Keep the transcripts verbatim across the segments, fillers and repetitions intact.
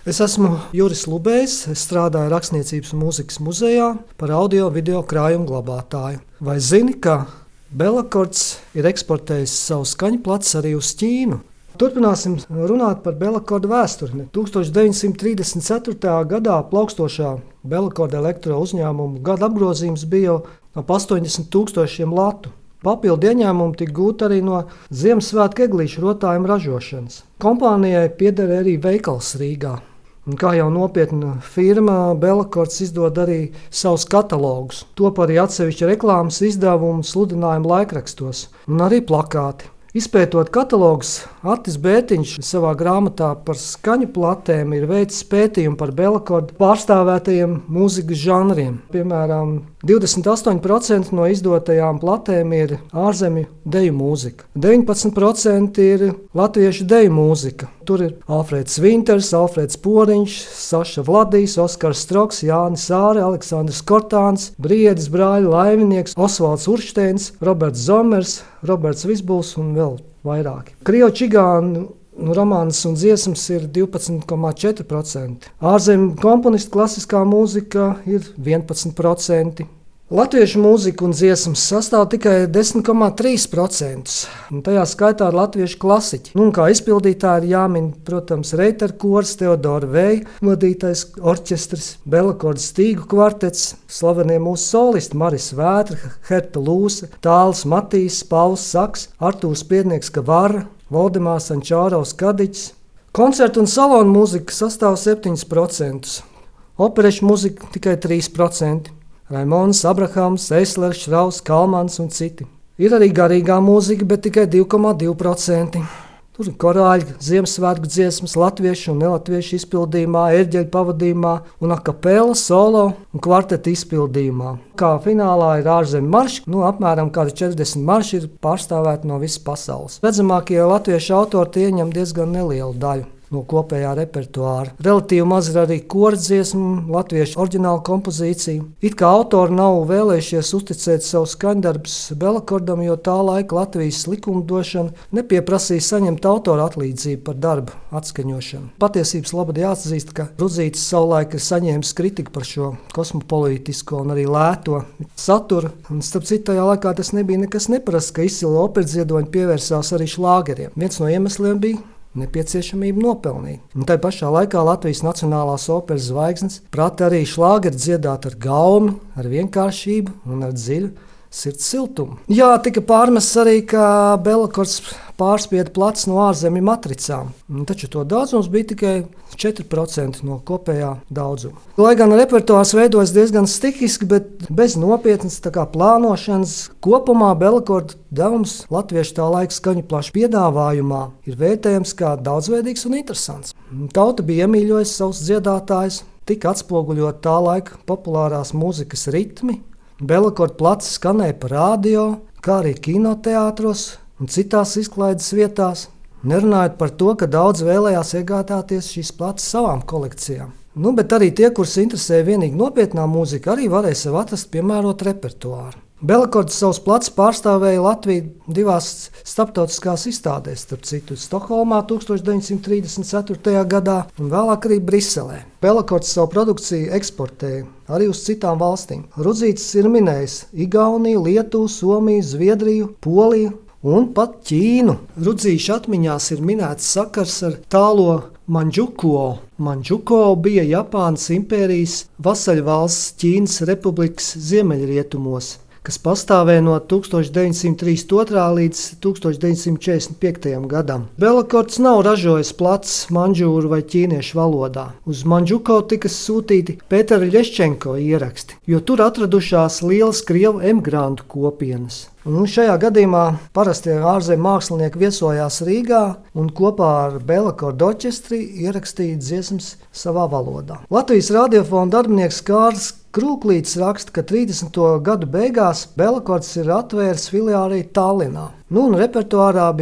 Es esmu Juris Lubējs, es strādāju Rakstniecības un mūzikas muzejā par audio video krājumu glabātāju. Vai zini, ka Belakords ir eksportējis savu skaņplates arī uz Ķīnu? Turpināsim runāt par Belakorda vēsturi. tūkstoš deviņsimt trīsdesmit ceturtajā gadā plaukstošā Belakorda elektro uzņēmuma gada apgrozījums bija jau ap astoņdesmit tūkstošiem latu. Papildu ieņēmumi tika gūti arī no Ziemassvētku eglīšu rotājumu ražošanas. Kompānijai pieder arī veikals Rīgā. Un kā jau nopietna firma, Belakords izdod arī savus katalogus. Top arī atsevišķi reklāmas izdevumu sludinājumu laikrakstos un arī plakāti. Izpētot katalogus, Artis Bētiņš savā grāmatā par skaņu platēm ir veicis pētījumu par Belakorda pārstāvētajiem mūzikas žanriem. Piemēram, divdesmit astoņi procenti no izdotajām platēm ir ārzemju deju mūzika. deviņpadsmit procenti ir latviešu deju mūzika. Tur ir Alfrēds Vinters, Alfrēds Poriņš, Saša Vladijs, Oskars Stroks, Jānis Sāre, Aleksandrs Kortāns, Briedis brāļi Laivinieks, Osvalds Uršteins, Roberts Zomers, Roberts Visbuls un vēl vairāki. Krievu čigānu romāns un dziesmas ir divpadsmit komats četri procenti. Ārzemju komponistu klasiskā mūzika ir vienpadsmit procenti. Latviešu mūzika un dziesmas sastāv tikai desmit komats trīs procenti. Tajā skaitā ir latviešu klasiķi. Nu, kā izpildītāji ir jāmin, protams, Reitera kors, Teodora Veja vadītais orķestris, Belakorda stīgu kvartets, slavenie mūsu solisti Maris Vētra, Herta Lūse, Tāls Matīs, Pauls Saks, Artūrs Piednieks Kavara, Valdemārs Ančārovs Kadiķis. Koncertu un salonu mūzika sastāv septiņi procenti. Operešu mūzika tikai trīs procenti. Raimons, Abrahams, Eislers, Šraus, Kalmans un citi. Ir arī garīgā mūzika, bet tikai divi komats divi procenti. Tur ir korāļi, Ziemassvētku dziesmas, latviešu un nelatviešu izpildījumā, ērģeļu pavadījumā un akapela, solo un kvarteta izpildījumā. Kā finālā ir ārzemju marši, nu apmēram kādi četrdesmit marši ir pārstāvēti no visas pasaules. Redzamākie latviešu autori ieņem diezgan nelielu daļu no kopējā repertuāra. Relatīvi maz ir arī kordziesmu, latviešu oriģināla kompozīcija. It kā autori nav vēlējušies uzticēt savu skaņdarbus Belakordam, jo tā laika Latvijas likumdošana nepieprasīja saņemt autora atlīdzību par darbu atskaņošanu. Patiesības labad jāatzīst, ka Rudzītis savulaik ir saņēmis kritiku par šo kosmopolītisko un arī lēto saturu. Un starp citu, tajā laikā tas nebija nekas neparasts, ka izcili operziedoņi pievērsās arī šlāgeriem. Viens no iemesliem bija nepieciešamība nopelnīt. Un tai pašā laikā Latvijas Nacionālās operas zvaigznes prata arī šlāgeri dziedāt ar gaumi, ar vienkāršību un ar dziļu sirds siltumu. Jā, tika pārmests arī, ka Belakords pārspieda plats no ārzemju matricām, taču to daudzums bija tikai četri procenti no kopējā daudzuma. Lai gan repertuārs veidojas diezgan stihiski, bet bez nopietnas tā kā plānošanas, kopumā Belakorda devums latviešu tā laika skaņu plašu piedāvājumā ir vērtējams kā daudzveidīgs un interesants. Tauta bija iemīļojusi savus dziedātājus, tika atspoguļot tā laika populārās mūzikas ritmi. Belakorda plats skanēja pa radio, kā arī kinoteātros un citās izklaides vietās. Nerunājot par to, ka daudz vēlējās iegādāties šīs plats savām kolekcijām. Nu, bet arī tie, kurus interesēja vienīgi nopietnā mūzika, arī varēja sev atrast piemērotu repertuāru. Belakords savus plats pārstāvēja Latviju divās starptautiskās izstādēs, starp citu Stokholmā tūkstoš deviņsimt trīsdesmit ceturtajā gadā un vēlāk arī Briselē. Belakords savu produkciju eksportēja arī uz citām valstīm. Rudzītis ir minējis Igauniju, Lietuvu, Somiju, Zviedriju, Poliju un pat Ķīnu. Rudzīša atmiņās ir minēts sakars ar tālo Mandžukuo. Mandžukuo bija Japānas impērijas vasaļvalsts Ķīnas republikas ziemeļrietumos, kas pastāvēja no tūkstoš deviņsimt trīsdesmit otrā līdz tūkstoš deviņsimt četrdesmit piektajam gadam. Belakords nav ražojis plats manžūru vai ķīniešu valodā. Uz Mandžuko tika sūtīti Pētera Ļeščenko ieraksti, jo tur atradušās lielas krievu emigrantu kopienas. Un šajā gadījumā parastie ārzemju mākslinieki viesojās Rīgā un kopā ar Belakorda orķestri ierakstīja dziesmas savā valodā. Latvijas radiofona darbinieks Kārlis Krūklītis raksta, ka trīsdesmito gadu beigās Belakords ir atvēris filiāli Tallinā. Nu, un repertuārā bija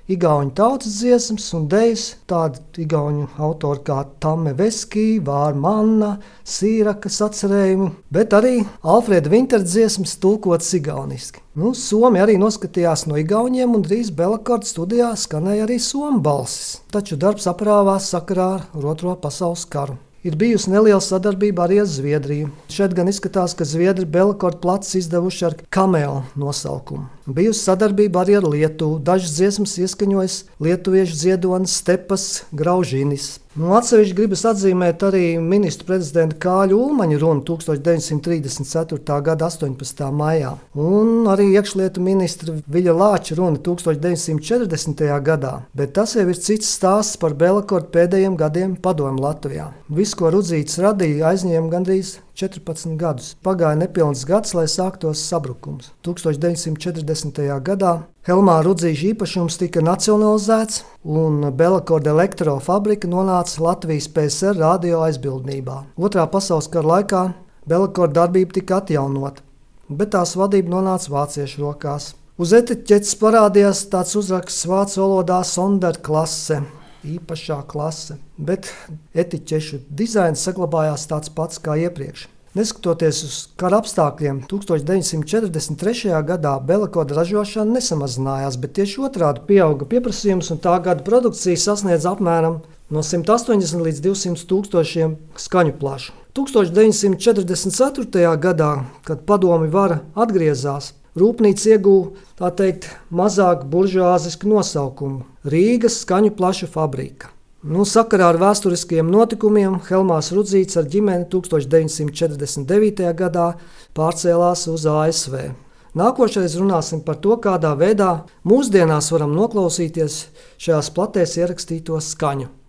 igauņu tautas dziesmas un dejas, tādi igauņu autori kā Tamme Veskī, Vāra Manna, Sīrakas atcerējumi, bet arī Alfreda Vintera dziesmas tulkotas igauniski. Nu, Somi arī noskatījās no igauņiem, un drīz Belakorda studijā skanēja arī somu balsis. Taču darbs aprāvās sakarā ar Otro pasaules karu. Ir bijusi neliela sadarbība arī ar Zviedriju. Šeit gan izskatās, ka Zviedri Belakorda placis izdevuši ar Kameo nosaukumu. Bijusi sadarbība arī ar Lietuvu. Dažas dziesmas ieskaņojas lietuviešu dziedonis Stepas Graužinis. Nu, atsevišķi gribas atzīmēt arī ministru prezidenta Kāļa Ulmaņa runu tūkstoš deviņsimt trīsdesmit ceturtā gada astoņpadsmitā maijā, un arī iekšlietu ministra Viļa Lāča runa tūkstoš deviņsimt četrdesmitajā gadā, bet tas jau ir cits stāsts par Belakordu pēdējiem gadiem padomju Latvijā. Viss, ko Rudzītis radīja, aizņēma gandrīz četrpadsmit gadus. Pagāja nepilns gads, lai sāktos sabrukums. tūkstoš deviņsimt četrdesmitajā gadā Helmāra Rudzīša īpašums tika nacionalizēts, un Belakorda elektrofabrika nonāca Latvijas P S R radio aizbildnībā. Otrā pasaules kara laikā Belakorda darbība tika atjaunota, bet tās vadība nonāca vāciešu rokās. Uz etiķetes parādījās tāds uzraksts vācu valodā Sonderklasse, īpašā klase, bet etiķešu dizains saglabājās tāds pats kā iepriekš. Neskatoties uz kara apstākļiem, tūkstoš deviņsimt četrdesmit trešajā gadā Belakorda ražošana nesamazinājās, bet tieši otrādi pieauga pieprasījums, un tā gada produkcija sasniedz apmēram no simt astoņdesmit līdz divsimt tūkstošiem skaņu plašu. tūkstoš deviņsimt četrdesmit ceturtajā gadā, kad padomju vara atgriezās, rūpnīca ieguva, tā teikt, mazāk buržuāzisku nosaukumu – Rīgas skaņu plašu fabrika. Nu, sakarā ar vēsturiskiem notikumiem Helmārs Rudzītis ar ģimeni tūkstoš deviņsimt četrdesmit devītajā gadā pārcēlās uz A S V. Nākošais runāsim par to, kādā veidā mūsdienās varam noklausīties šajās platēs ierakstīto skaņu.